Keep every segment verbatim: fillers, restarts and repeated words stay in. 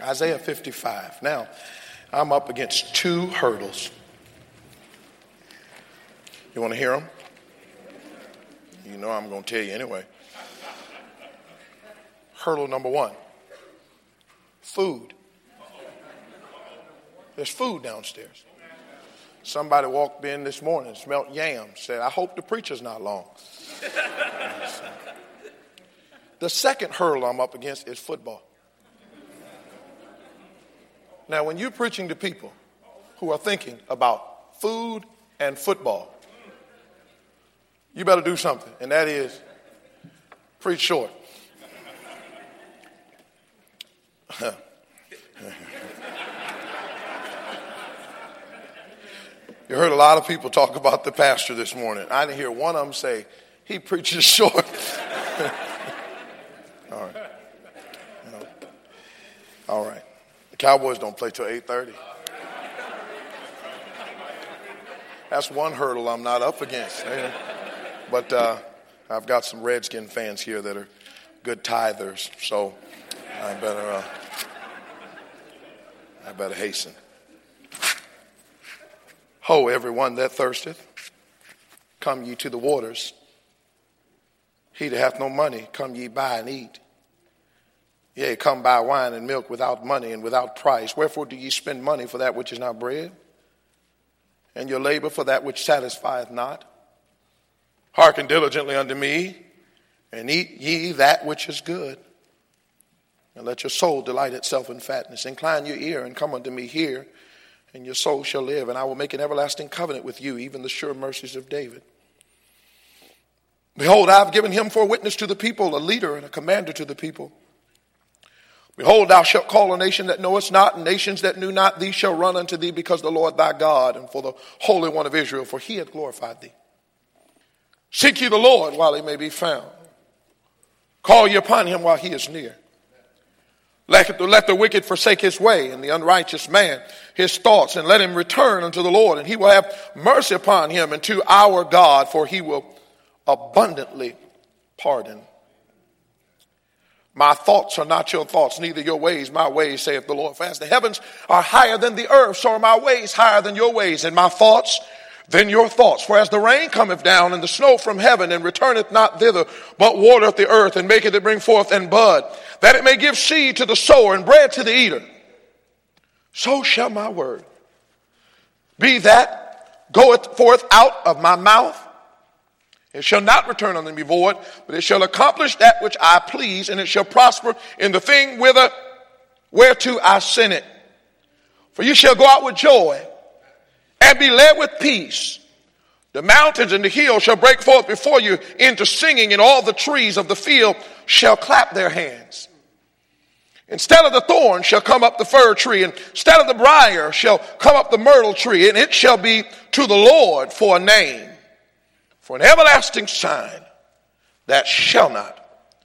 Isaiah fifty-five. Now, I'm up against two hurdles. You want to hear them? You know I'm going to tell you anyway. Hurdle number one. Food. There's food downstairs. Somebody walked in this morning, smelled yams, said, I hope the preacher's not long. The second hurdle I'm up against is football. Now, when you're preaching to people who are thinking about food and football, you better do something, and that is preach short. You heard a lot of people talk about the pastor this morning. I didn't hear one of them say, he preaches short. All right. No. All right. The Cowboys don't play till eight thirty. That's one hurdle I'm not up against. But uh, I've got some Redskin fans here that are good tithers, so I better uh, I better hasten. Ho, everyone that thirsteth, come ye to the waters. He that hath no money, come ye buy and eat. Yea, come buy wine and milk without money and without price. Wherefore do ye spend money for that which is not bread, and your labor for that which satisfieth not? Hearken diligently unto me, and eat ye that which is good. And let your soul delight itself in fatness. Incline your ear and come unto me here, and your soul shall live. And I will make an everlasting covenant with you, even the sure mercies of David. Behold, I have given him for a witness to the people, a leader and a commander to the people. Behold, thou shalt call a nation that knowest not, and nations that knew not thee shall run unto thee, because the Lord thy God, and for the Holy One of Israel, for he hath glorified thee. Seek ye the Lord while he may be found. Call ye upon him while he is near. Let the, let the wicked forsake his way, and the unrighteous man his thoughts, and let him return unto the Lord, and he will have mercy upon him, and to our God, for he will abundantly pardon. My thoughts are not your thoughts, neither your ways my ways, saith the Lord. For as the heavens are higher than the earth, so are my ways higher than your ways, and my thoughts than your thoughts. For as the rain cometh down and the snow from heaven, and returneth not thither, but watereth the earth, and maketh it bring forth and bud, that it may give seed to the sower and bread to the eater, so shall my word be that goeth forth out of my mouth. It shall not return unto me void, but it shall accomplish that which I please, and it shall prosper in the thing whither, whereto I send it. For you shall go out with joy, and be led with peace. The mountains and the hills shall break forth before you into singing, and all the trees of the field shall clap their hands. Instead of the thorn shall come up the fir tree, and instead of the briar shall come up the myrtle tree, and it shall be to the Lord for a name, for an everlasting sign that shall not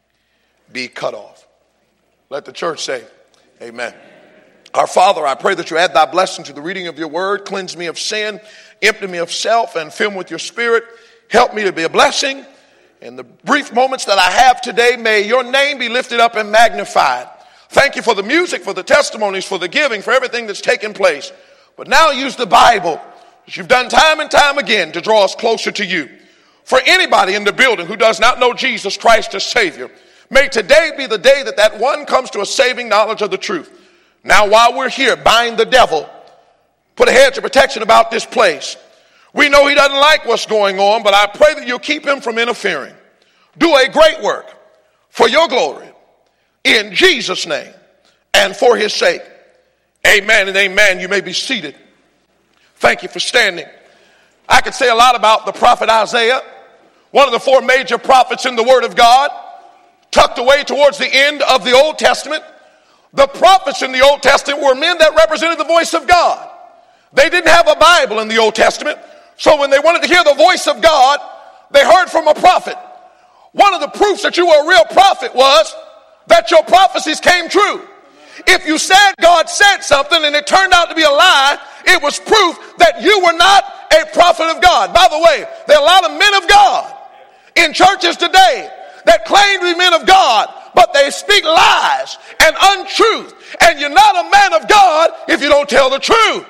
be cut off. Let the church say, amen. Our Father, I pray that you add thy blessing to the reading of your word. Cleanse me of sin, empty me of self, and fill me with your spirit. Help me to be a blessing. In the brief moments that I have today, may your name be lifted up and magnified. Thank you for the music, for the testimonies, for the giving, for everything that's taken place. But now use the Bible, as you've done time and time again, to draw us closer to you. For anybody in the building who does not know Jesus Christ as Savior, may today be the day that that one comes to a saving knowledge of the truth. Now, while we're here, bind the devil. Put a hedge of protection about this place. We know he doesn't like what's going on, but I pray that you'll keep him from interfering. Do a great work for your glory in Jesus' name and for his sake. Amen and amen. You may be seated. Thank you for standing. I could say a lot about the prophet Isaiah, one of the four major prophets in the Word of God, tucked away towards the end of the Old Testament. The prophets in the Old Testament were men that represented the voice of God. They didn't have a Bible in the Old Testament, so when they wanted to hear the voice of God, they heard from a prophet. One of the proofs that you were a real prophet was that your prophecies came true. If you said God said something and it turned out to be a lie, it was proof that you were not a prophet of God. By the way, there are a lot of men of God in churches today that claim to be men of God, but they speak lies and untruth. And you're not a man of God if you don't tell the truth.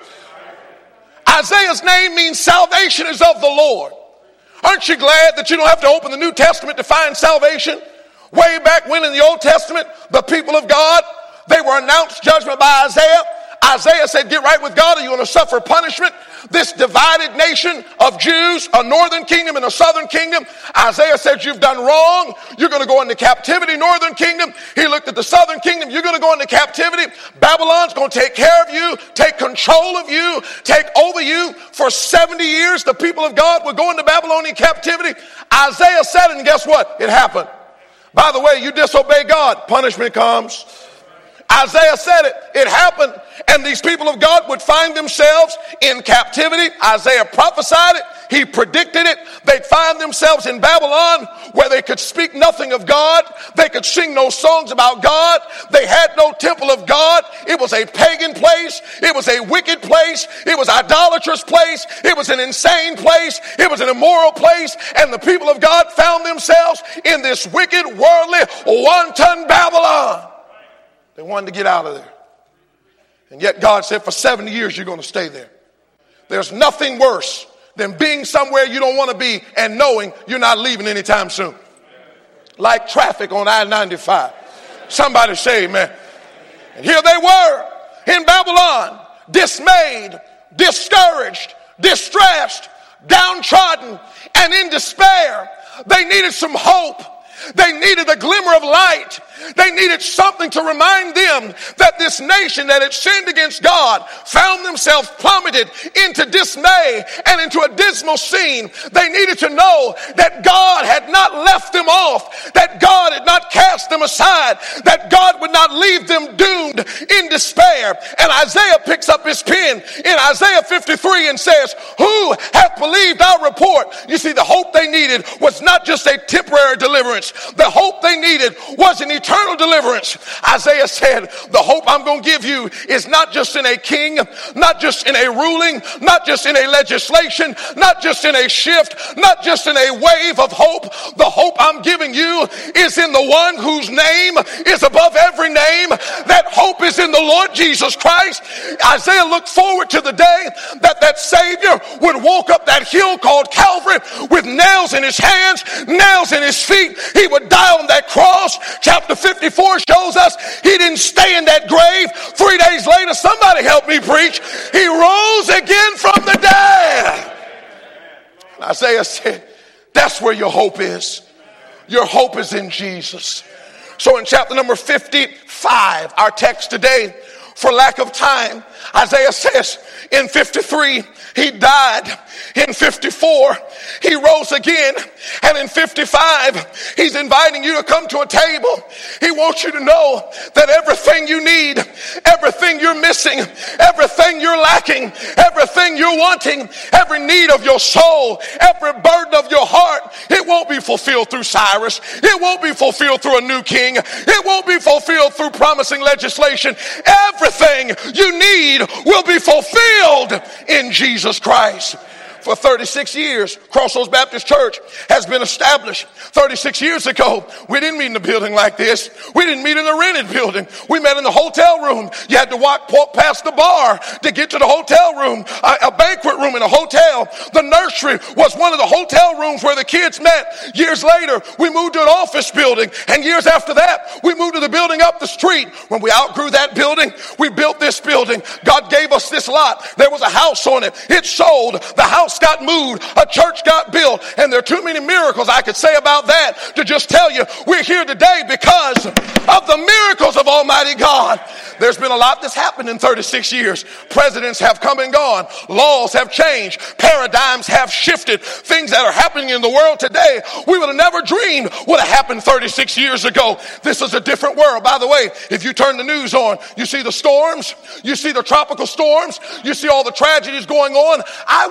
Isaiah's name means salvation is of the Lord. Aren't you glad that you don't have to open the New Testament to find salvation? Way back when in the Old Testament, the people of God, they were announced judgment by Isaiah. Isaiah said, get right with God or you're going to suffer punishment. This divided nation of Jews, a northern kingdom and a southern kingdom, Isaiah said, you've done wrong. You're going to go into captivity, northern kingdom. He looked at the southern kingdom. You're going to go into captivity. Babylon's going to take care of you, take control of you, take over you. For seventy years, the people of God were going to Babylonian captivity. Isaiah said it, and guess what? It happened. By the way, you disobey God, punishment comes. Isaiah said it. It happened. And these people of God would find themselves in captivity. Isaiah prophesied it. He predicted it. They'd find themselves in Babylon where they could speak nothing of God. They could sing no songs about God. They had no temple of God. It was a pagan place. It was a wicked place. It was an idolatrous place. It was an insane place. It was an immoral place. And the people of God found themselves in this wicked, worldly, wanton Babylon. They wanted to get out of there. And yet God said for seventy years you're going to stay there. There's nothing worse than being somewhere you don't want to be and knowing you're not leaving anytime soon. Like traffic on I ninety-five. Somebody say amen. And here they were in Babylon, dismayed, discouraged, distressed, downtrodden, and in despair. They needed some hope. They needed a glimmer of light. They needed something to remind them that this nation that had sinned against God found themselves plummeted into dismay and into a dismal scene. They needed to know that God had not left them off, that God had not cast them aside, that God would not leave them doomed in despair. And Isaiah picks up his pen in Isaiah fifty-three and says, who hath believed our report? You see, the hope they needed was not just a temporary deliverance. The hope they needed was an eternal deliverance. Isaiah said, the hope I'm going to give you is not just in a king, not just in a ruling, not just in a legislation, not just in a shift, not just in a wave of hope. The hope I'm giving you is in the one whose name is above every name. That hope is in the Lord Jesus Christ. Isaiah looked forward to the day that that Savior would walk up that hill called Calvary with nails in his hands, nails in his feet. He would die on that cross. Chapter fifty-four shows us he didn't stay in that grave. Three days later, somebody help me preach, he rose again from the dead. Isaiah said, that's where your hope is. Your hope is in Jesus. So in chapter number fifty-five, our text today, for lack of time, Isaiah says in fifty-three, he died. In fifty-four, he rose again. And in fifty-five, he's inviting you to come to a table. He wants you to know that everything you need, everything you're missing, everything you're lacking, everything you're wanting, every need of your soul, every burden of your heart, it won't be fulfilled through Cyrus. It won't be fulfilled through a new king. It won't be fulfilled through promising legislation. Everything you need will be fulfilled in Jesus Christ. For thirty-six years, Crossroads Baptist Church has been established. thirty-six years ago, we didn't meet in a building like this. We didn't meet in a rented building. We met in the hotel room. You had to walk, walk past the bar to get to the hotel room, a, a banquet room in a hotel. The nursery was one of the hotel rooms where the kids met. Years later, we moved to an office building. And years after that, we moved to the building up the street. When we outgrew that building, we built this building. God gave us this lot. There was a house on it. It sold. The house got moved, a church got built, and there are too many miracles I could say about that to just tell you we're here today because of the miracles of Almighty God. There's been a lot that's happened in thirty-six years. Presidents have come and gone. Laws have changed. Paradigms have shifted. Things that are happening in the world today, we would have never dreamed would have happened thirty-six years ago. This is a different world. By the way, if you turn the news on, you see the storms, you see the tropical storms, you see all the tragedies going on. I would say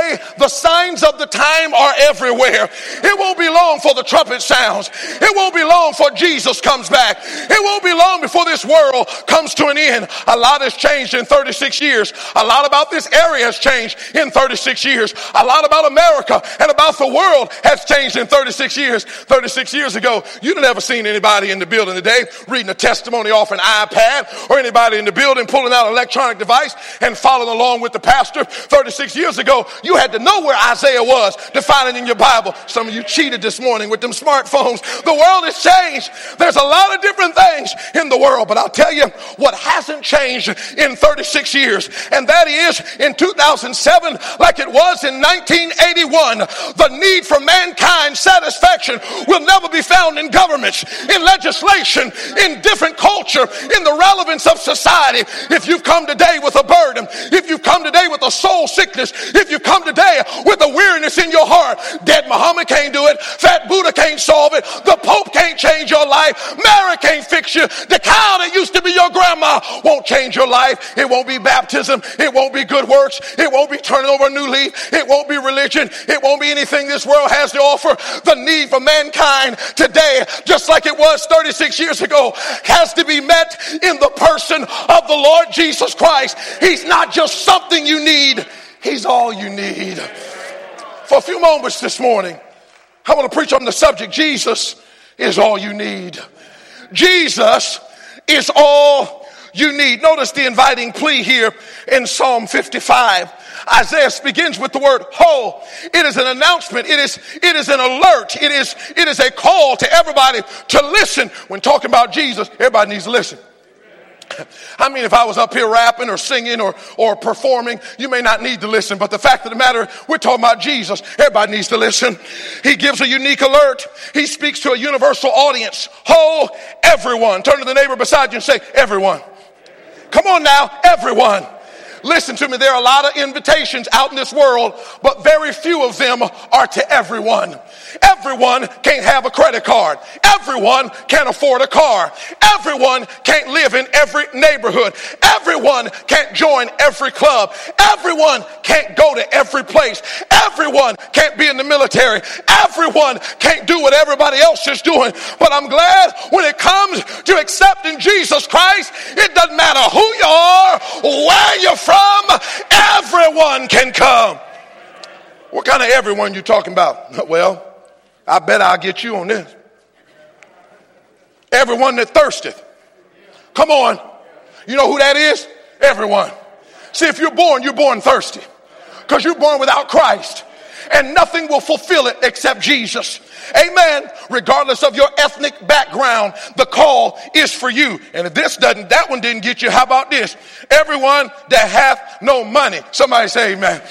today the signs of the time are everywhere. It won't be long for the trumpet sounds. It won't be long for Jesus comes back. It won't be long before this world comes to an end. A lot has changed in thirty-six years. A lot about this area has changed in thirty-six years. A lot about America and about the world has changed in thirty-six years. thirty-six years ago, you'd have never seen anybody in the building today reading a testimony off an iPad, or anybody in the building pulling out an electronic device and following along with the pastor. thirty-six years ago, you had to know where Isaiah was to find it in your Bible. Some of you cheated this morning with them smartphones. The world has changed. There's a lot of different things in the world, but I'll tell you what hasn't changed in thirty-six years, and that is in two thousand seven, like it was in nineteen eighty-one, the need for mankind's satisfaction will never be found in governments, in legislation, in different culture, in the relevance of society. If you've come today with a burden, if you've come today with a soul sickness, if you come today with a weariness in your heart, dead Muhammad can't do it, fat Buddha can't solve it, the Pope can't change your life, Mary can't fix you, the cow that used to be your grandma won't change your life. It won't be baptism, it won't be good works, it won't be turning over a new leaf, it won't be religion, it won't be anything this world has to offer. The need for mankind today, just like it was thirty-six years ago, has to be met in the person of the Lord Jesus Christ. He's not just something you need, he's all you need. For a few moments this morning, I want to preach on the subject, Jesus is all you need. Jesus is all you need. Notice the inviting plea here in Psalm fifty-five. Isaiah begins with the word ho. It is an announcement. It is, it is an alert. It is, it is a call to everybody to listen. When talking about Jesus, everybody needs to listen. I mean, if I was up here rapping or singing or, or performing, you may not need to listen. But the fact of the matter, we're talking about Jesus. Everybody needs to listen. He gives a unique alert. He speaks to a universal audience. Ho, everyone. Turn to the neighbor beside you and say, everyone. Come on now, everyone. Listen to me, there are a lot of invitations out in this world, but very few of them are to everyone. Everyone can't have a credit card. Everyone can't afford a car. Everyone can't live in every neighborhood. Everyone can't join every club. Everyone can't go to every place. Everyone can't be in the military. Everyone can't do what everybody else is doing. But I'm glad when it comes to accepting Jesus Christ, it doesn't matter who you are, where you're from. From everyone can come. What kind of everyone you talking about? Well, I bet I'll get you on this. Everyone that thirsteth. Come on. You know who that is? Everyone. See, if you're born, you're born thirsty. Because you're born without Christ. And nothing will fulfill it except Jesus. Amen. Regardless of your ethnic background, the call is for you. And if this doesn't, that one didn't get you, how about this? Everyone that hath no money. Somebody say amen.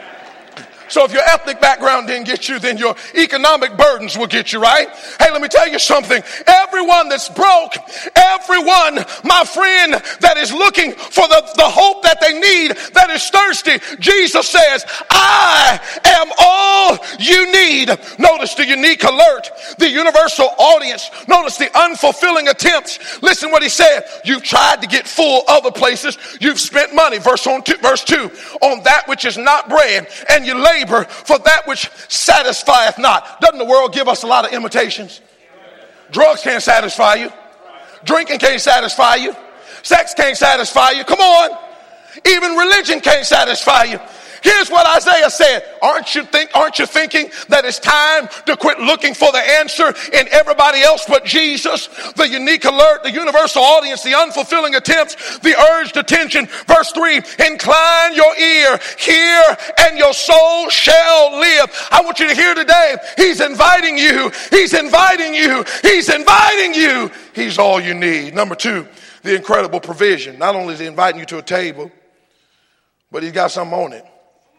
So if your ethnic background didn't get you, then your economic burdens will get you, right? Hey, let me tell you something. Everyone that's broke, everyone, my friend, that is looking for the, the hope that they need, that is thirsty, Jesus says, I am all you need. Notice the unique alert, the universal audience. Notice the unfulfilling attempts. Listen what he said. You've tried to get full other places. You've spent money, verse, on two, verse two, on that which is not bread, and you lay for that which satisfieth not. Doesn't the world give us a lot of imitations? Drugs can't satisfy you. Drinking can't satisfy you. Sex can't satisfy you. Come on. Even religion can't satisfy you. Here's what Isaiah said. Aren't you think, aren't you thinking that it's time to quit looking for the answer in everybody else but Jesus? The unique alert, the universal audience, the unfulfilling attempts, the urged attention. Verse three, incline your ear, hear, and your soul shall live. I want you to hear today, he's inviting you, he's inviting you, he's inviting you. He's all you need. Number two, the incredible provision. Not only is he inviting you to a table, but he's got something on it.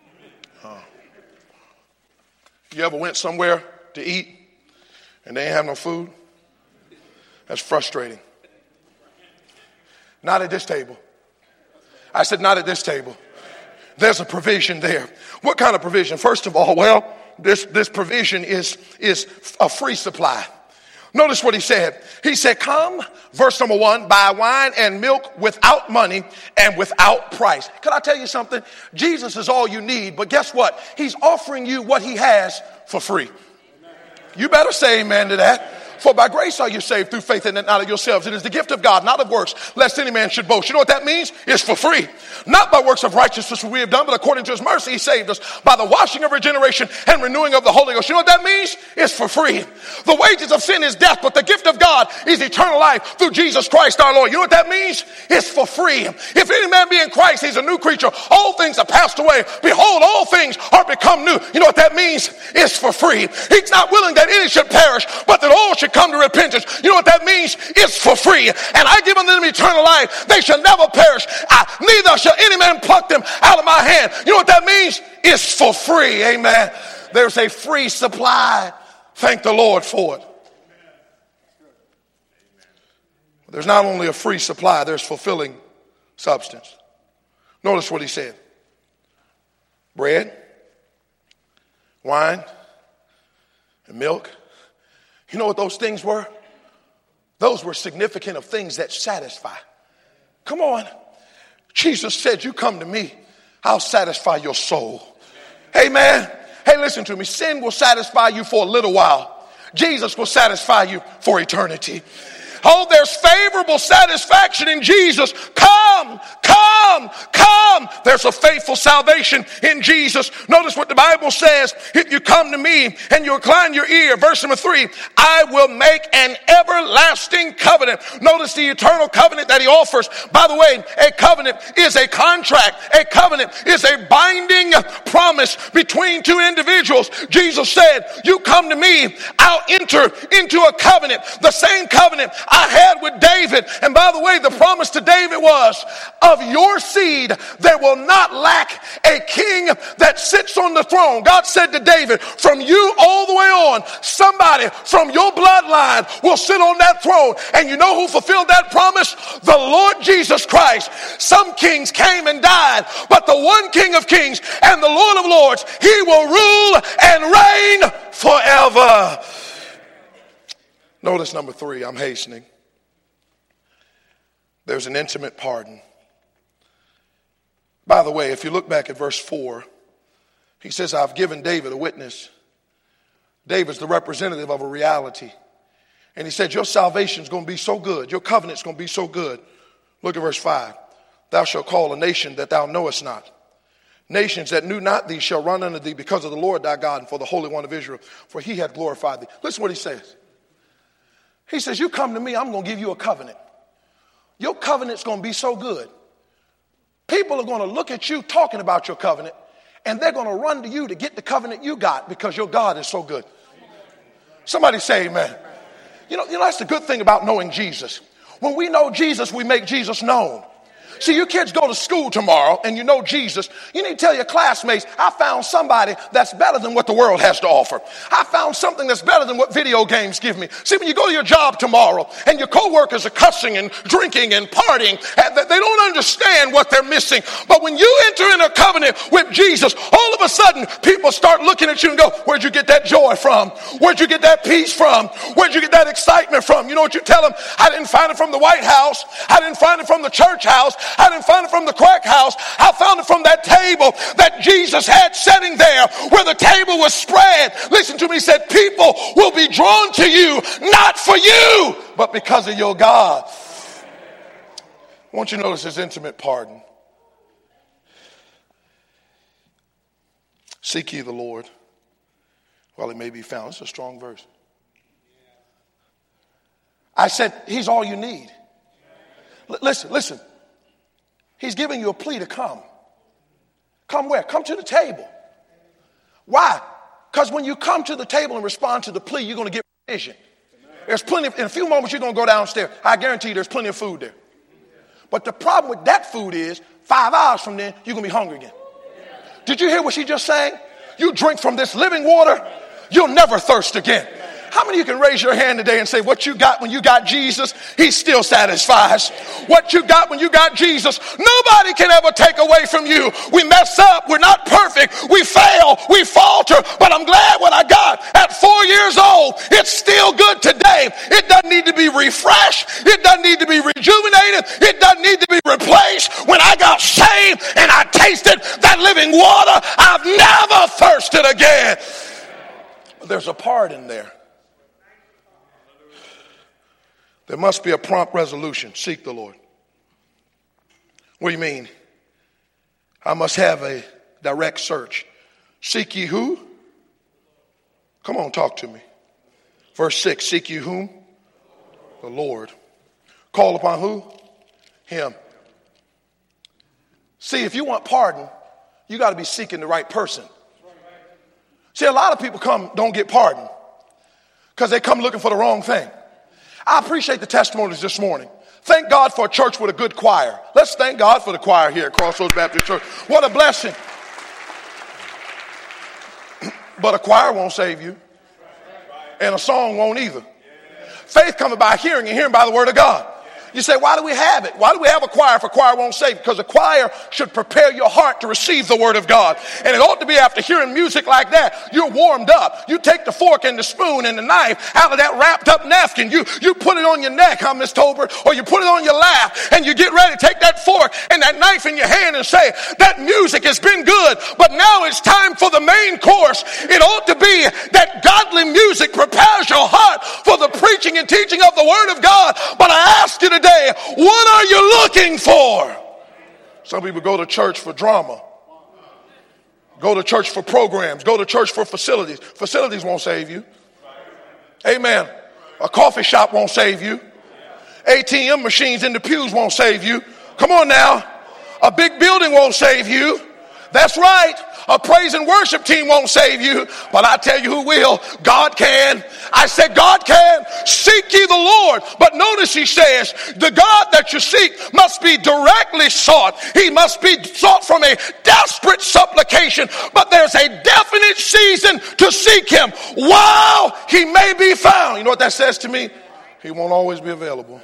You ever went somewhere to eat and they ain't have no food? That's frustrating. Not at this table. I said not at this table. There's a provision there. What kind of provision? First of all, well, this, this provision is, is a free supply. Notice what he said. He said, come, verse number one, buy wine and milk without money and without price. Can I tell you something? Jesus is all you need, but guess what? He's offering you what he has for free. You better say amen to that. For by grace are you saved through faith, and not of yourselves. It is the gift of God, not of works, lest any man should boast. You know what that means? It's for free. Not by works of righteousness which we have done, but according to his mercy he saved us by the washing of regeneration and renewing of the Holy Ghost. You know what that means? It's for free. The wages of sin is death, but the gift of God is eternal life through Jesus Christ our Lord. You know what that means? It's for free. If any man be in Christ, he's a new creature. All things are passed away. Behold, all things are become new. You know what that means? It's for free. He's not willing that any should perish, but that all should come to repentance. You know what that means? It's for free. And I give unto them eternal life. They shall never perish. I, neither shall any man pluck them out of my hand. You know what that means? It's for free. Amen. There's a free supply. Thank the Lord for it. There's not only a free supply, there's fulfilling substance. Notice what he said. Bread, wine, and milk. You know what those things were? Those were significant of things that satisfy. Come on. Jesus said, you come to me, I'll satisfy your soul. Amen. Hey, listen to me. Sin will satisfy you for a little while. Jesus will satisfy you for eternity. Oh, there's favorable satisfaction in Jesus. Come, come, come. There's a faithful salvation in Jesus. Notice what the Bible says. If you come to me and you incline your ear, verse number three, I will make an everlasting covenant. Notice the eternal covenant that he offers. By the way, a covenant is a contract. A covenant is a binding promise between two individuals. Jesus said, you come to me, I'll enter into a covenant. The same covenant I had with David. And by the way, the promise to David was, of your seed there will not lack a king that sits on the throne. God said to David, from you all the way on, somebody from your bloodline will sit on that throne. And you know who fulfilled that promise? The Lord Jesus Christ. Some kings came and died, but the one King of kings and the Lord of lords, he will rule and reign forever. Notice number three, I'm hastening. There's an intimate pardon. By the way, if you look back at verse four, he says, I've given David a witness. David's the representative of a reality. And he said, your salvation is going to be so good. Your covenant is going to be so good. Look at verse five. Thou shalt call a nation that thou knowest not. Nations that knew not thee shall run unto thee because of the Lord thy God and for the Holy One of Israel, for he hath glorified thee. Listen what he says. He says, you come to me, I'm going to give you a covenant. Your covenant's going to be so good. People are going to look at you talking about your covenant, and they're going to run to you to get the covenant you got because your God is so good. Somebody say amen. You know, you know that's the good thing about knowing Jesus. When we know Jesus, we make Jesus known. See, you kids go to school tomorrow and you know Jesus. You need to tell your classmates, I found somebody that's better than what the world has to offer. I found something that's better than what video games give me. See, when you go to your job tomorrow and your coworkers are cussing and drinking and partying, and they don't understand what they're missing. But when you enter in a covenant with Jesus, all of a sudden people start looking at you and go, where'd you get that joy from? Where'd you get that peace from? Where'd you get that excitement from? You know what you tell them? I didn't find it from the White House. I didn't find it from the church house. I didn't find it from the crack house. I found it from that table that Jesus had sitting there where the table was spread. Listen to me, he said, people will be drawn to you, not for you, but because of your God. I want you to notice his intimate pardon. Seek ye the Lord while he may be found. It's a strong verse. I said, he's all you need. L- listen, listen. He's giving you a plea to come. Come where? Come to the table. Why? Because when you come to the table and respond to the plea, you're going to get provision. There's plenty of, in a few moments, you're going to go downstairs. I guarantee you there's plenty of food there. But the problem with that food is five hours from then, you're going to be hungry again. Did you hear what she just sang? You drink from this living water, you'll never thirst again. How many of you can raise your hand today and say, what you got when you got Jesus, he still satisfies. What you got when you got Jesus, nobody can ever take away from you. We mess up. We're not perfect. We fail. We falter. But I'm glad what I got at four years old, it's still good today. It doesn't need to be refreshed. It doesn't need to be rejuvenated. It doesn't need to be replaced. When I got saved and I tasted that living water, I've never thirsted again. But there's a part in there. There must be a prompt resolution. Seek the Lord. What do you mean? I must have a direct search. Seek ye who? Come on, talk to me. Verse six, seek ye whom? The Lord. Call upon who? Him. See, if you want pardon, you got to be seeking the right person. See, a lot of people come, don't get pardon because they come looking for the wrong thing. I appreciate the testimonies this morning. Thank God for a church with a good choir. Let's thank God for the choir here at Crossroads Baptist Church. What a blessing. But a choir won't save you. And a song won't either. Faith cometh by hearing, and hearing by the word of God. You say, why do we have it? Why do we have a choir if a choir won't save? Because a choir should prepare your heart to receive the word of God. And it ought to be after hearing music like that, you're warmed up. You take the fork and the spoon and the knife out of that wrapped up napkin. You, you put it on your neck, huh, Miss Tolbert? Or you put it on your lap and you get ready to take that fork and that knife in your hand and say, that music has been good, but now it's time for the main course. It ought to be that godly music prepares your heart for the preaching and teaching of the word of God. But I ask you today, what are you looking for? Some people go to church for drama. Go to church for programs. Go to church for facilities. Facilities won't save you. Amen. A coffee shop won't save you. A T M machines in the pews won't save you. Come on now. A big building won't save you. That's right. A praise and worship team won't save you, but I tell you who will. God can. I said God can. Seek ye the Lord. But notice he says, the God that you seek must be directly sought. He must be sought from a desperate supplication. But there's a definite season to seek him while he may be found. You know what that says to me? He won't always be available.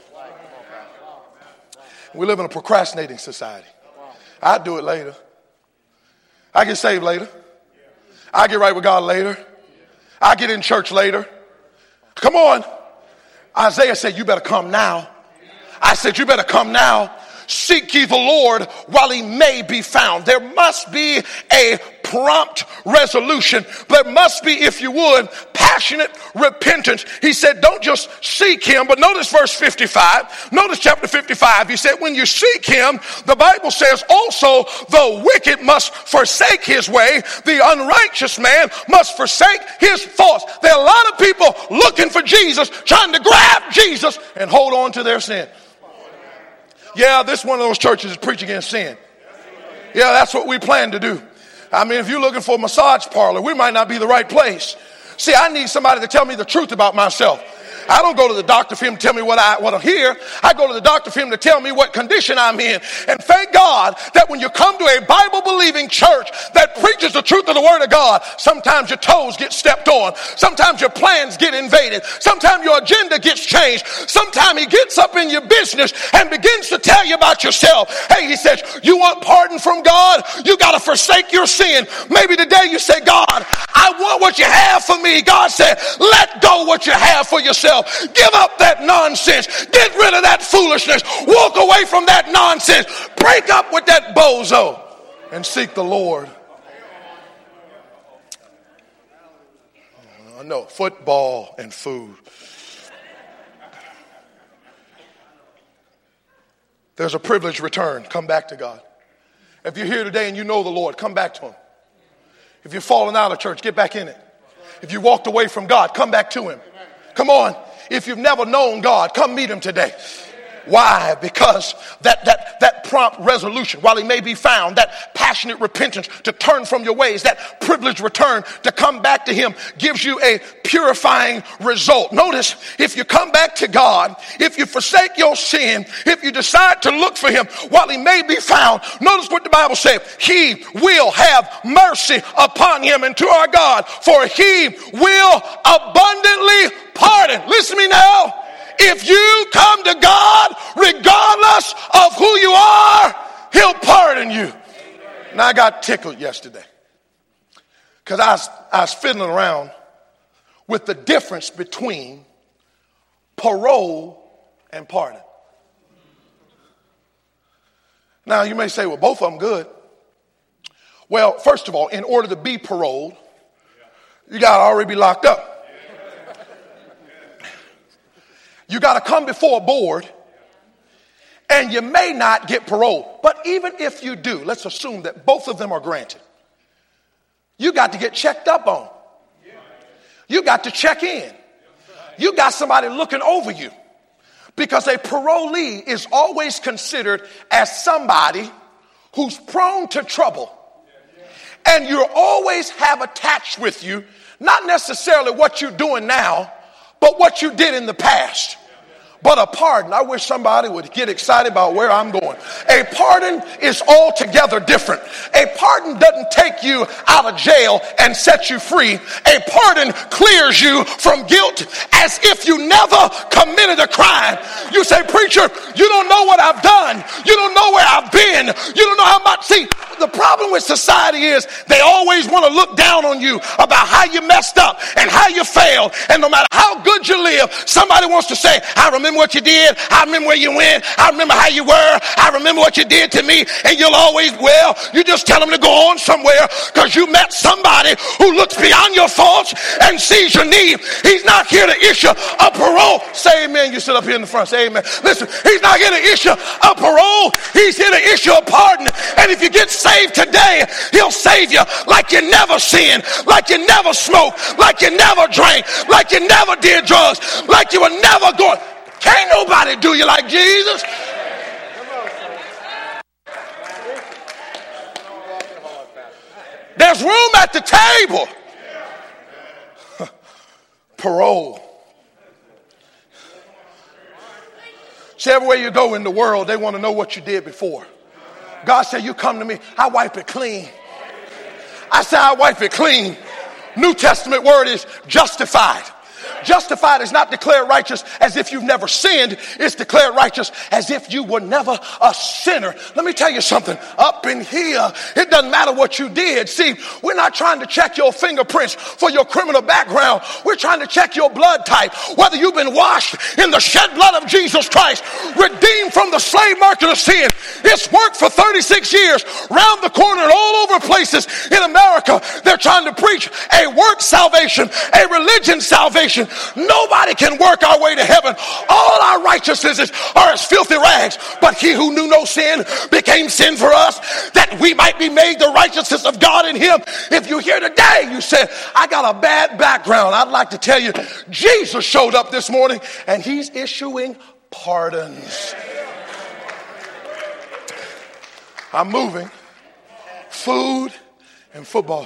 We live in a procrastinating society. I'll do it later. I get saved later. I get right with God later. I get in church later. Come on. Isaiah said, you better come now. I said, you better come now. Seek ye the Lord while he may be found. There must be a prompt resolution. There must be, if you would, passionate repentance. He said, don't just seek him, but notice verse fifty-five. Notice chapter fifty-five. He said, when you seek him, the Bible says also the wicked must forsake his way. The unrighteous man must forsake his thoughts. There are a lot of people looking for Jesus, trying to grab Jesus and hold on to their sin. Yeah, this one of those churches is preaching against sin. Yeah, that's what we plan to do. I mean, if you're looking for a massage parlor, we might not be the right place. See, I need somebody to tell me the truth about myself. I don't go to the doctor for him to tell me what I want to hear. I go to the doctor for him to tell me what condition I'm in. And thank God that when you come to a Bible-believing church that preaches the truth of the Word of God, sometimes your toes get stepped on. Sometimes your plans get invaded. Sometimes your agenda gets changed. Sometimes he gets up in your business and begins to tell you about yourself. Hey, he says, you want pardon from God? You got to forsake your sin. Maybe today you say, God, I want what you have for me. God said, let go what you have for yourself. Give up that nonsense. Get rid of that foolishness. Walk away from that nonsense. Break up with that bozo and seek the Lord. I know, football and food. There's a privileged return. Come back to God. If you're here today and you know the Lord, come back to him. If you're falling out of church, get back in it. If you walked away from God, come back to him. Come on. If you've never known God, come meet him today. Why? Because that, that, that prompt resolution, while he may be found, that passionate repentance to turn from your ways, that privileged return to come back to him gives you a purifying result. Notice, if you come back to God, if you forsake your sin, if you decide to look for him while he may be found, notice what the Bible says. He will have mercy upon him, and to our God, for he will abundantly pardon. Listen to me now. If you come to God, regardless of who you are, he'll pardon you. Now, I got tickled yesterday because I was, I was fiddling around with the difference between parole and pardon. Now, you may say, well, both of them good. Well, first of all, in order to be paroled, you got to already be locked up. You got to come before a board, and you may not get parole. But even if you do, let's assume that both of them are granted. You got to get checked up on. You got to check in. You got somebody looking over you. Because a parolee is always considered as somebody who's prone to trouble. And you always have attached with you, not necessarily what you're doing now, but what you did in the past. But a pardon, I wish somebody would get excited about where I'm going. A pardon is altogether different. A pardon doesn't take you out of jail and set you free. A pardon clears you from guilt as if you never committed a crime. You say, preacher, you don't know what I've done. You don't know where I've been. You don't know how much. See, the problem with society is they always want to look down on you about how you messed up and how you failed. And no matter how good you live, somebody wants to say, I remember what you did. I remember where you went. I remember how you were. I remember what you did to me. And you'll always, well, you just tell them to go on somewhere because you met somebody who looks beyond your faults and sees your need. He's not here to issue a parole. Say amen. You sit up here in the front. Say amen. Listen, he's not here to issue a parole. He's here to issue a pardon. And if you get saved today, he'll save you like you never sinned, like you never smoked, like you never drank, like you never did drugs, like you were never going. Can't nobody do you like Jesus. There's room at the table. Parole. See, everywhere you go in the world, they want to know what you did before. God said, you come to me, I wipe it clean. I said, I wipe it clean. New Testament word is justified. Justified is not declared righteous as if you've never sinned. It's declared righteous as if you were never a sinner. Let me tell you something. Up in here, it doesn't matter what you did. See, we're not trying to check your fingerprints for your criminal background. We're trying to check your blood type, whether you've been washed in the shed blood of Jesus Christ, redeemed from the slave market of sin. It's worked for thirty-six years, round the corner and all over places in America. They're trying to preach a work salvation, a religion salvation. Nobody can work our way to heaven. All our righteousnesses are as filthy rags. But he who knew no sin became sin for us, that we might be made the righteousness of God in him. If you're here today, you said, I got a bad background. I'd like to tell you, Jesus showed up this morning and he's issuing pardons. I'm moving. Food and football.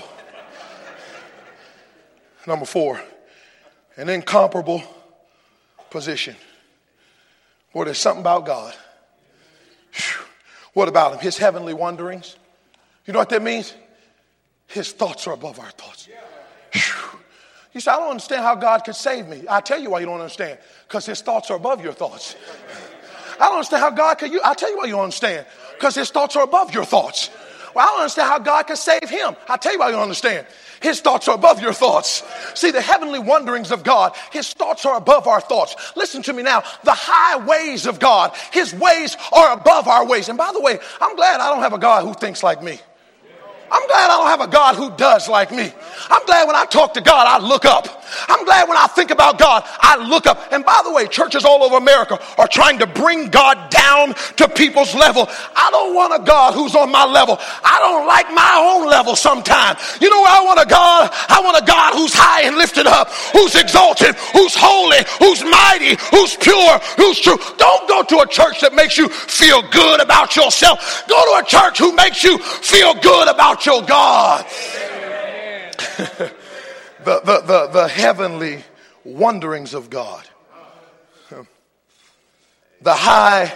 Number four. An incomparable position. Boy, there's something about God. Whew. What about him? His heavenly wanderings. You know what that means? His thoughts are above our thoughts. Whew. You say, I don't understand how God could save me. I'll tell you why you don't understand. Because his thoughts are above your thoughts. I don't understand how God could, you, I'll tell you why you don't understand. Because his thoughts are above your thoughts. Well, I don't understand how God could save him. I'll tell you why you don't understand. His thoughts are above your thoughts. See, the heavenly wanderings of God, his thoughts are above our thoughts. Listen to me now. The high ways of God, his ways are above our ways. And by the way, I'm glad I don't have a God who thinks like me. I'm glad I don't have a God who does like me. I'm glad when I talk to God, I look up. I'm glad when I think about God, I look up. And by the way, churches all over America are trying to bring God down to people's level. I don't want a God who's on my level. I don't like my own level sometimes. You know where I want a God? I want a God who's high and lifted up, who's exalted, who's holy, who's mighty, who's pure, who's true. Don't go to a church that makes you feel good about yourself. Go to a church who makes you feel good about your God. the, the, the, the heavenly wanderings of God. The high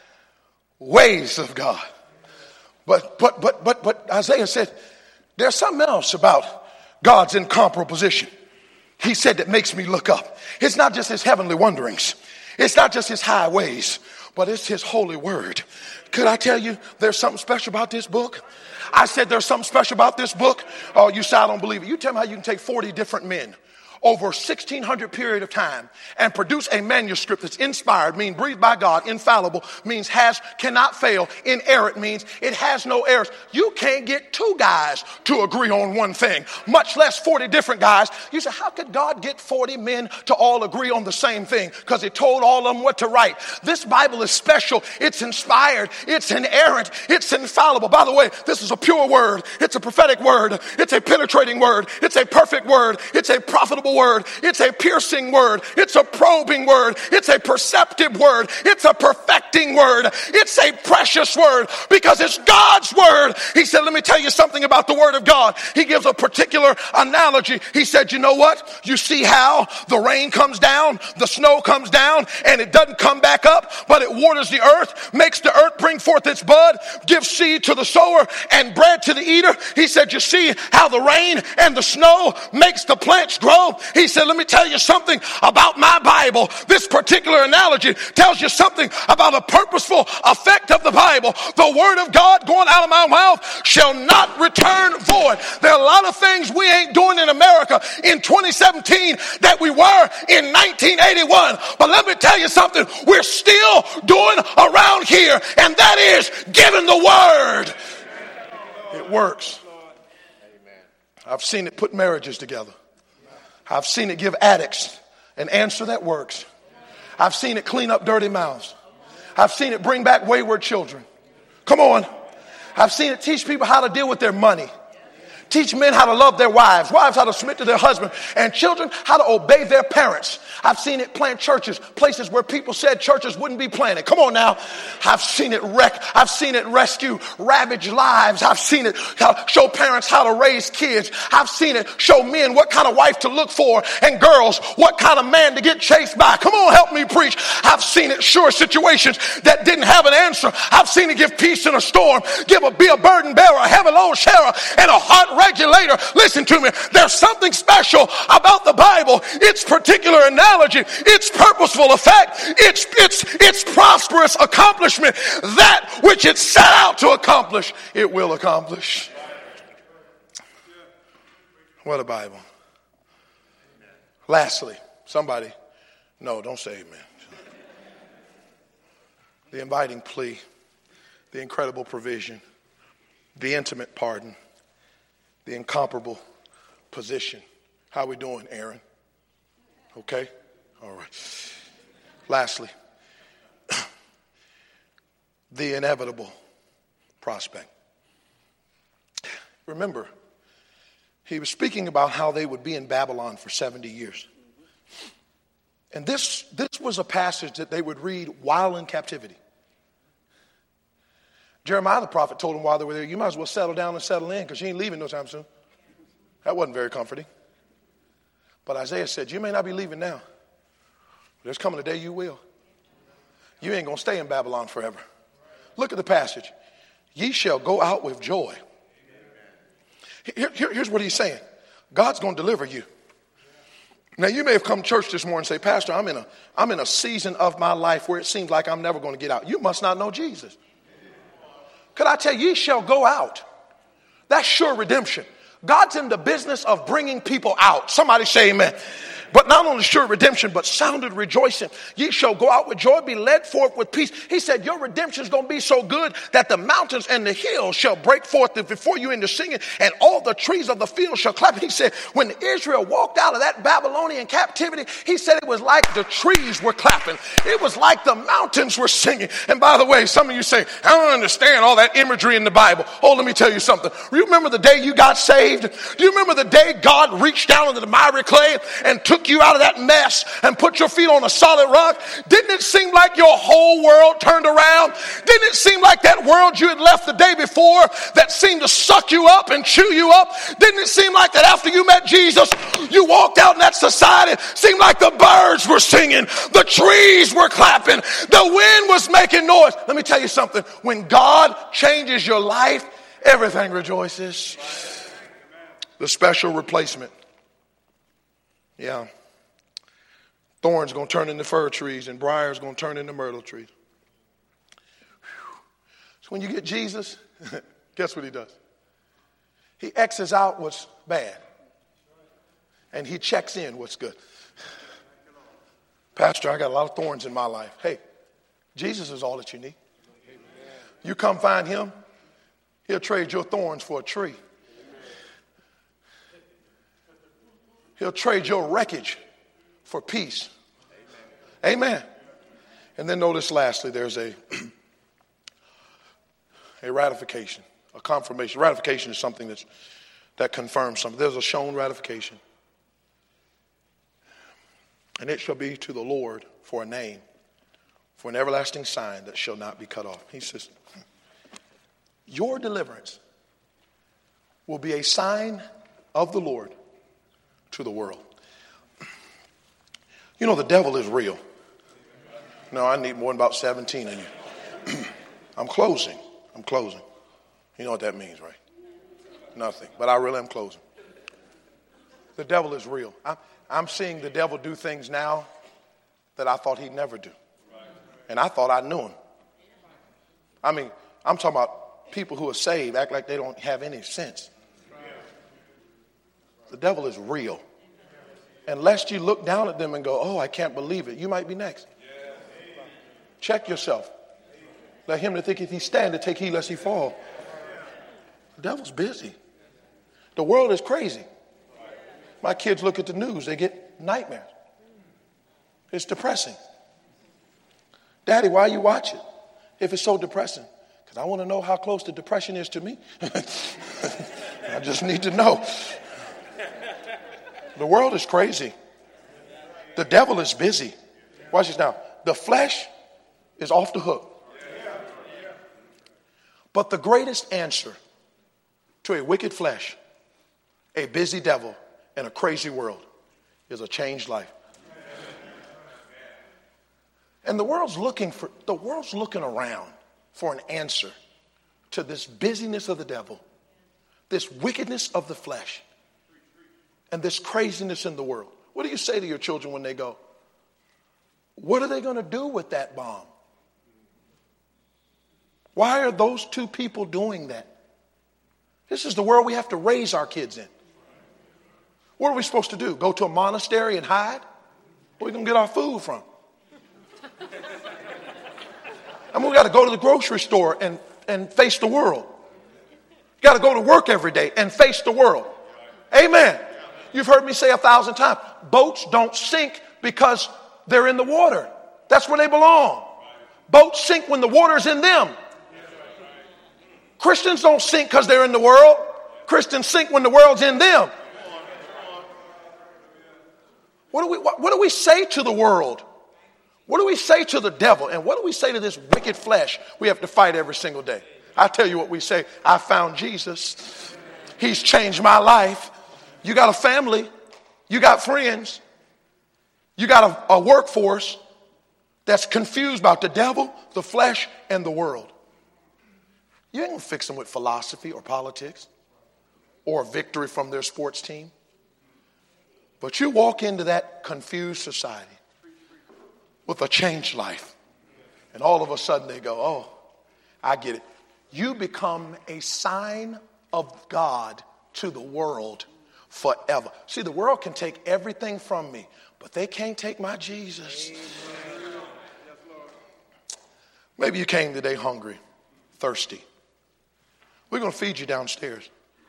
ways of God. But, but, but, but, but Isaiah said, there's something else about God's incomparable position. He said that makes me look up. It's not just his heavenly wanderings. It's not just his high ways, but it's his holy word. Could I tell you there's something special about this book? I said there's something special about this book. Oh, you say I don't believe it. You tell me how you can take forty different men over a sixteen hundred period of time and produce a manuscript that's inspired, means breathed by God, infallible, means has, cannot fail, inerrant means it has no errors. You can't get two guys to agree on one thing, much less forty different guys. You say, how could God get forty men to all agree on the same thing? Because he told all of them what to write. This Bible is special. It's inspired. It's inerrant. It's infallible. By the way, this is a pure word. It's a prophetic word. It's a penetrating word. It's a perfect word. It's a profitable word. It's a piercing word. It's a probing word. It's a perceptive word. It's a perfecting word. It's a precious word because it's God's word. He said, let me tell you something about the word of God. He gives a particular analogy. He said, you know what? You see how the rain comes down, the snow comes down, and it doesn't come back up, but it waters the earth, makes the earth bring forth its bud, gives seed to the sower and bread to the eater. He said, you see how the rain and the snow makes the plants grow? He said, let me tell you something about my Bible. This particular analogy tells you something about a purposeful effect of the Bible. The word of God going out of my mouth shall not return void. There are a lot of things we ain't doing in America in twenty seventeen that we were in nineteen eighty-one. But let me tell you something we're still doing around here, and that is giving the word. It works. I've seen it put marriages together. I've seen it give addicts an answer that works. I've seen it clean up dirty mouths. I've seen it bring back wayward children. Come on. I've seen it teach people how to deal with their money. Teach men how to love their wives, wives how to submit to their husband, and children how to obey their parents. I've seen it plant churches, places where people said churches wouldn't be planted. Come on now. I've seen it wreck. I've seen it rescue ravaged lives. I've seen it show parents how to raise kids. I've seen it show men what kind of wife to look for and girls what kind of man to get chased by. Come on, help me preach. I've seen it sure situations that didn't have an answer. I've seen it give peace in a storm, give a, be a burden bearer, a heavy load sharer, and a heart regulator. Listen to me. There's something special about the Bible. Its particular analogy, its purposeful effect, its its its prosperous accomplishment, that which it set out to accomplish, it will accomplish. What a Bible. Lastly, somebody, no, don't say amen. The inviting plea, the incredible provision, the intimate pardon, the incomparable position. How we doing, Aaron? Okay? All right. Lastly, the inevitable prospect. Remember, he was speaking about how they would be in Babylon for seventy years. And this, this was a passage that they would read while in captivity. Jeremiah the prophet told them while they were there, you might as well settle down and settle in because you ain't leaving no time soon. That wasn't very comforting. But Isaiah said, you may not be leaving now. There's coming a day you will. You ain't going to stay in Babylon forever. Look at the passage. Ye shall go out with joy. Here, here, here's what he's saying. God's going to deliver you. Now, you may have come to church this morning and say, Pastor, I'm in a, I'm in a season of my life where it seems like I'm never going to get out. You must not know Jesus. Could I tell you, ye shall go out. That's sure redemption. God's in the business of bringing people out. Somebody say amen. but not only sure redemption, but sounded rejoicing. Ye shall go out with joy, be led forth with peace. He said, your redemption is going to be so good that the mountains and the hills shall break forth before you into singing, and all the trees of the field shall clap. He said, when Israel walked out of that Babylonian captivity, he said it was like the trees were clapping. It was like the mountains were singing. And by the way, some of you say, I don't understand all that imagery in the Bible. Oh, let me tell you something. You remember the day you got saved? Do you remember the day God reached down into the miry clay and took you out of that mess and put your feet on a solid rock? Didn't it seem like your whole world turned around? Didn't it seem like that world you had left the day before that seemed to suck you up and chew you up? Didn't it seem like that after you met Jesus, you walked out in that society, seemed like the birds were singing, the trees were clapping, the wind was making noise? Let me tell you something. When God changes your life, everything rejoices. The special replacement. Yeah. Thorns going to turn into fir trees, and briars going to turn into myrtle trees. Whew. So when you get Jesus, guess what he does? He X's out what's bad, and he checks in what's good. Pastor, I got a lot of thorns in my life. Hey, Jesus is all that you need. You come find him, he'll trade your thorns for a tree. He'll trade your wreckage for peace. Amen. Amen. And then notice lastly, there's a, a ratification, a confirmation. Ratification is something that's, that confirms something. There's a shown ratification. And it shall be to the Lord for a name, for an everlasting sign that shall not be cut off. He says, your deliverance will be a sign of the Lord to the world. You know, the devil is real. No, I need more than about seventeen in you. I'm closing. I'm closing. You know what that means, right? Nothing. But I really am closing. The devil is real. I'm, I'm seeing the devil do things now that I thought he'd never do. And I thought I knew him. I mean, I'm talking about people who are saved act like they don't have any sense. The devil is real. Unless you look down at them and go, oh, I can't believe it, you might be next. Check yourself. Let him that thinketh he stand to take heed lest he fall. The devil's busy. The world is crazy. My kids look at the news, they get nightmares. It's depressing. Daddy, why you watch it if it's so depressing? Because I want to know how close the depression is to me. I just need to know. The world is crazy. The devil is busy. Watch this now. The flesh is off the hook. But the greatest answer to a wicked flesh, a busy devil, and a crazy world is a changed life. And the world's looking for, the world's looking around for an answer to this busyness of the devil, this wickedness of the flesh, and this craziness in the world. What do you say to your children when they go? What are they going to do with that bomb? Why are those two people doing that? This is the world we have to raise our kids in. What are we supposed to do? Go to a monastery and hide? Where are we going to get our food from? I mean, we got to go to the grocery store and, and face the world. Got to go to work every day and face the world. Amen. You've heard me say a thousand times, boats don't sink because they're in the water. That's where they belong. Boats sink when the water's in them. Christians don't sink because they're in the world. Christians sink when the world's in them. What do we, what, what do we say to the world? What do we say to the devil? And what do we say to this wicked flesh we have to fight every single day? I tell you what we say. I found Jesus. He's changed my life. You got a family. You got friends. You got a, a workforce that's confused about the devil, the flesh, and the world. You ain't going to fix them with philosophy or politics or a victory from their sports team. But you walk into that confused society with a changed life, and all of a sudden they go, oh, I get it. You become a sign of God to the world forever. See, the world can take everything from me, but they can't take my Jesus. Maybe you came today hungry, thirsty. We're going to feed you downstairs.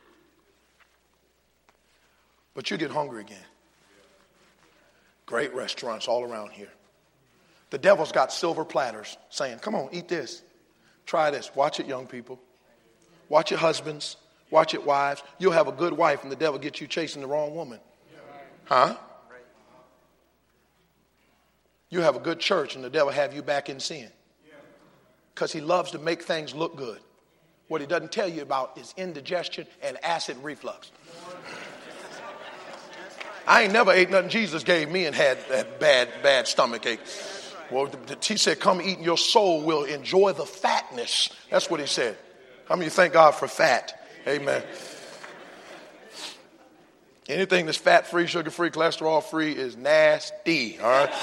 But you get hungry again. Great restaurants all around here. The devil's got silver platters saying, come on, eat this. Try this. Watch it, young people. Watch it, husbands. Watch it, wives. You'll have a good wife and the devil gets you chasing the wrong woman. Huh? You have a good church and the devil have you back in sin. Because he loves to make things look good. What he doesn't tell you about is indigestion and acid reflux. I ain't never ate nothing Jesus gave me and had that bad, bad stomach ache. Well, he said, come eat and your soul will enjoy the fatness. That's what he said. How many of you thank God for fat? Amen. Anything that's fat-free, sugar-free, cholesterol-free is nasty. All right.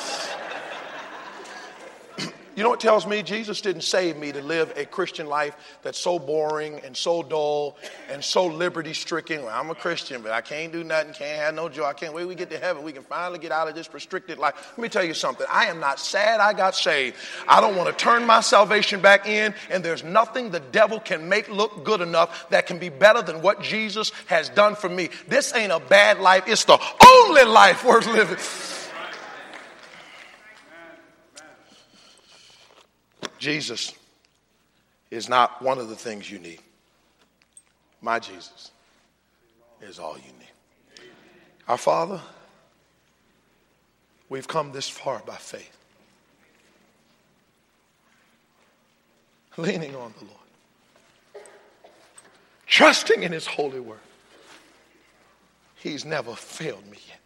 You know what tells me? Jesus didn't save me to live a Christian life that's so boring and so dull and so liberty-stricken. Well, I'm a Christian, but I can't do nothing, can't have no joy. I can't wait we get to heaven. We can finally get out of this restricted life. Let me tell you something. I am not sad I got saved. I don't want to turn my salvation back in, and there's nothing the devil can make look good enough that can be better than what Jesus has done for me. This ain't a bad life. It's the only life worth living. Jesus is not one of the things you need. My Jesus is all you need. Our Father, we've come this far by faith, leaning on the Lord, trusting in his holy word. He's never failed me yet.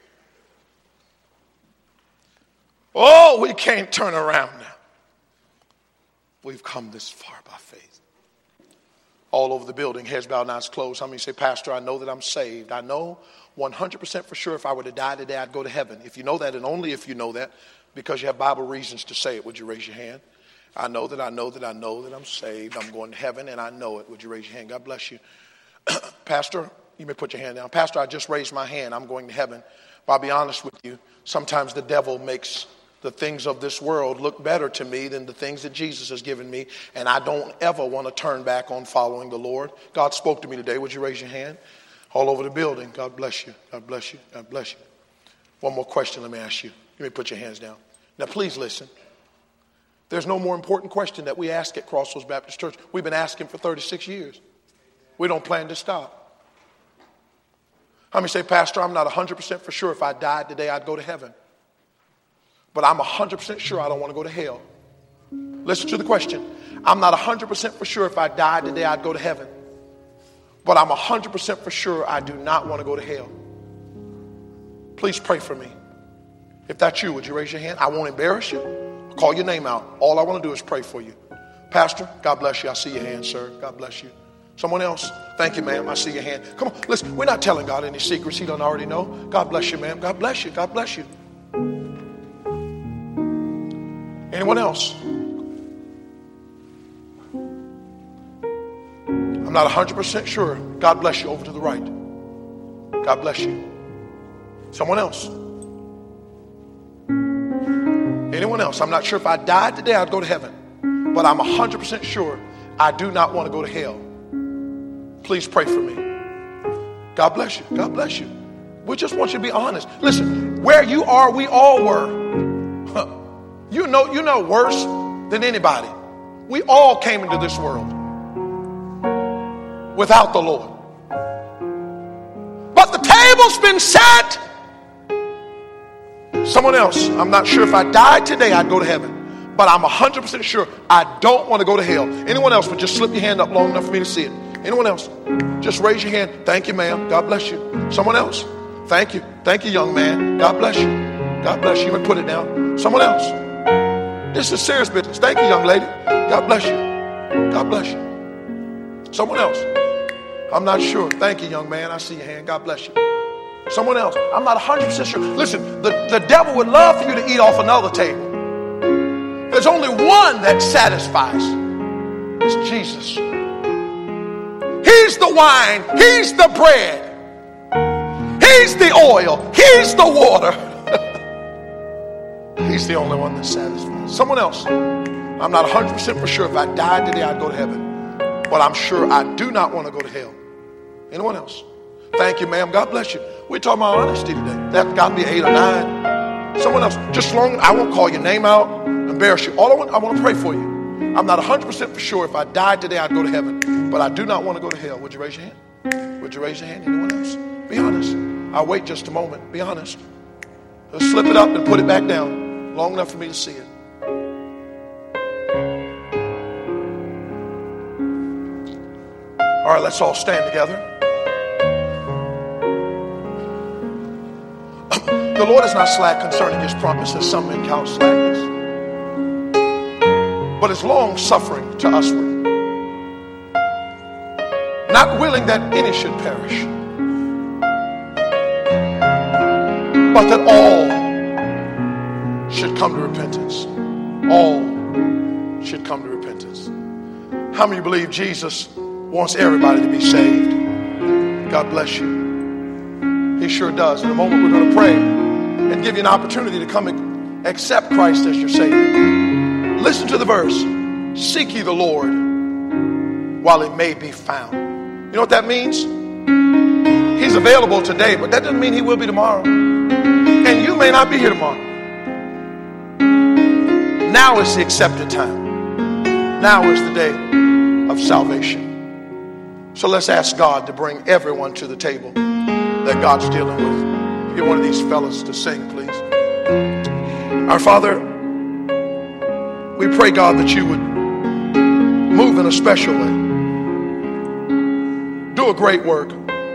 Oh, we can't turn around now. We've come this far by faith. All over the building, heads bowed, eyes closed. How many say, Pastor, I know that I'm saved. I know one hundred percent for sure if I were to die today, I'd go to heaven. If you know that, and only if you know that, because you have Bible reasons to say it, would you raise your hand? I know that I know that I know that I'm saved. I'm going to heaven, and I know it. Would you raise your hand? God bless you. Pastor, you may put your hand down. Pastor, I just raised my hand. I'm going to heaven. But I'll be honest with you. Sometimes the devil makes the things of this world look better to me than the things that Jesus has given me. And I don't ever want to turn back on following the Lord. God spoke to me today. Would you raise your hand? All over the building. God bless you. God bless you. God bless you. One more question let me ask you. You may put your hands down. Now please listen. There's no more important question that we ask at Crossroads Baptist Church. We've been asking for thirty-six years. We don't plan to stop. How many say, Pastor, I'm not one hundred percent for sure if I died today I'd go to heaven. But I'm one hundred percent sure I don't want to go to hell. Listen to the question. I'm not one hundred percent for sure if I died today I'd go to heaven. But I'm one hundred percent for sure I do not want to go to hell. Please pray for me. If that's you, would you raise your hand? I won't embarrass you. I'll call your name out. All I want to do is pray for you. Pastor, God bless you. I see your hand, sir. God bless you. Someone else? Thank you, ma'am. I see your hand. Come on. Listen, we're not telling God any secrets he doesn't already know. God bless you, ma'am. God bless you. God bless you. Anyone else? I'm not one hundred percent sure. God bless you. Over to the right. God bless you. Someone else? Anyone else? I'm not sure if I died today I'd go to heaven. But I'm one hundred percent sure I do not want to go to hell. Please pray for me. God bless you. God bless you. We just want you to be honest. Listen, where you are, we all were. Huh. You know, you know worse than anybody. We all came into this world without the Lord. But the table's been set. Someone else, I'm not sure if I died today I'd go to heaven. But I'm one hundred percent sure I don't want to go to hell. Anyone else, but just slip your hand up long enough for me to see it. Anyone else? Just raise your hand. Thank you, ma'am. God bless you. Someone else? Thank you. Thank you, young man. God bless you. God bless you. You may put it down. Someone else? This is serious business. Thank you, young lady. God bless you. God bless you. Someone else? I'm not sure. Thank you, young man. I see your hand. God bless you. Someone else? I'm not one hundred percent sure. Listen, the, the devil would love for you to eat off another table. There's only one that satisfies. It's Jesus. He's the wine. He's the bread. He's the oil. He's the water. He's the only one that satisfies. Someone else. I'm not one hundred percent for sure if I died today I'd go to heaven. But I'm sure I do not want to go to hell. Anyone else? Thank you, ma'am. God bless you. We're talking about honesty today. That got me eight or nine. Someone else. Just long. I won't call your name out, embarrass you. All I want, I want to pray for you. I'm not one hundred percent for sure if I died today I'd go to heaven. But I do not want to go to hell. Would you raise your hand? Would you raise your hand? Anyone else? Be honest. I'll wait just a moment. Be honest. Just slip it up and put it back down. Long enough for me to see it. All right, let's all stand together. The Lord is not slack concerning his promises. Some men count slackness. But is long suffering to usward, not willing that any should perish, but that all should come to repentance. All should come to repentance. How many believe Jesus wants everybody to be saved? God bless you. He sure does. In a moment we're going to pray and give you an opportunity to come and accept Christ as your Savior. Listen to the verse. Seek ye the Lord while he may be found. You know what that means? He's available today, but that doesn't mean he will be tomorrow. And you may not be here tomorrow. Now is the accepted time. Now is the day of salvation. So let's ask God to bring everyone to the table that God's dealing with. Get one of these fellas to sing, please. Our Father, we pray, God, that you would move in a special way. Do a great work.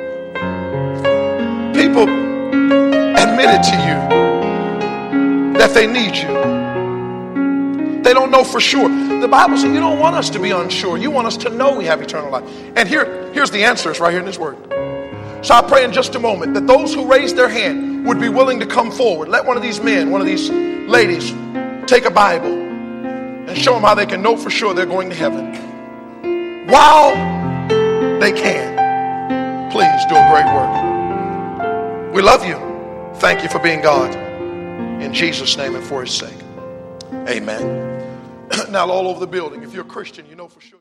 People admitted to you that they need you. They don't know for sure. The Bible says you don't want us to be unsure. You want us to know we have eternal life. And here, here's the answer. It's right here in this word. So I pray in just a moment that those who raise their hand would be willing to come forward. Let one of these men, one of these ladies, take a Bible and show them how they can know for sure they're going to heaven. While they can, please do a great work. We love you. Thank you for being God. In Jesus' name and for his sake. Amen. Now all over the building, if you're a Christian, you know for sure.